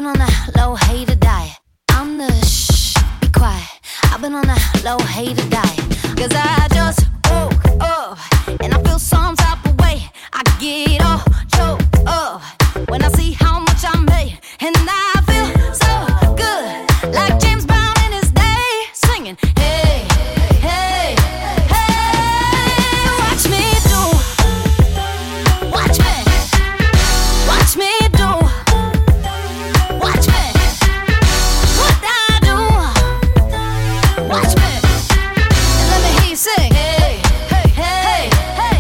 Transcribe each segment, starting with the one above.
been on that low hater diet. I'm the shh, be quiet. I've been on that low hater diet. Cause I just woke up and I feel some type of way. I get all choked up when I see how much I made. And I feel so good, like James Brown in his day, singing, hey, hey, hey. Watch me do, watch me, watch me do, watch me, what I do, watch me, and let me hear you sing, hey, hey, hey, hey,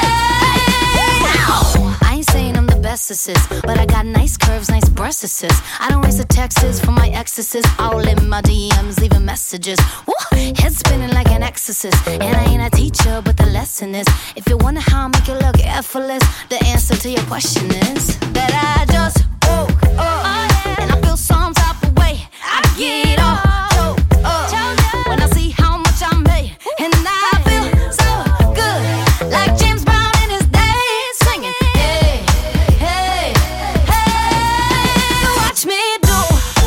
hey. Now, I ain't saying I'm the bestest, but I got nice curves, nice breasts. I don't raise the texts for my exorcist. All in my DMs, leaving messages. Woo! Head spinning like an exorcist. And I ain't a teacher, but the lesson is, if you wonder how I make it look effortless, the answer to your question is that I just woke up and I feel some type of way. I get all choked up when I see how much I made. And I feel so good, like James Brown in his day, singing, hey, hey, hey. Watch me do,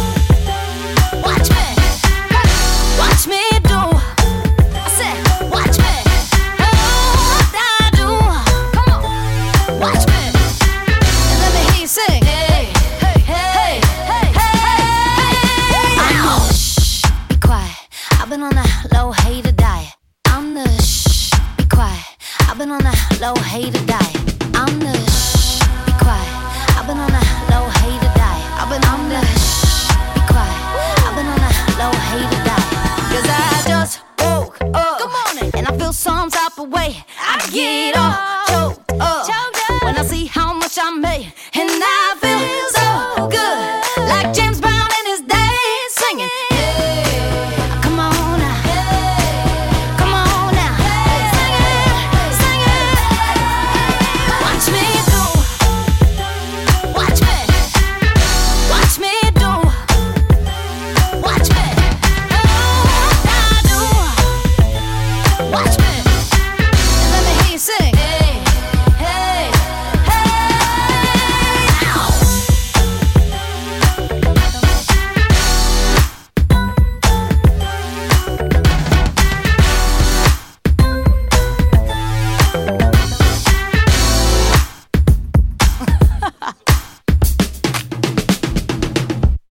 watch me, watch me do. I said, watch me, what I do. Come on, watch me, and let me hear you sing. Hey, hey, hey, hey, hey. I'm the shh, be quiet. I've been on that low hater diet. I'm the shh, be quiet. I've been on that low hater diet. I'm the shh, be quiet. I've been on that low hater diet. I'm the shh, be quiet. I've been on that low hater diet. Cause I just woke up. Good morning. And I feel some type of way. I get all choked up when I see how much I made. And I feel so good, like James Brown in his day, singing, hey, come on now, come on now, sing it, sing it. Watch me do, watch me, watch me do, watch me, what I do, watch me.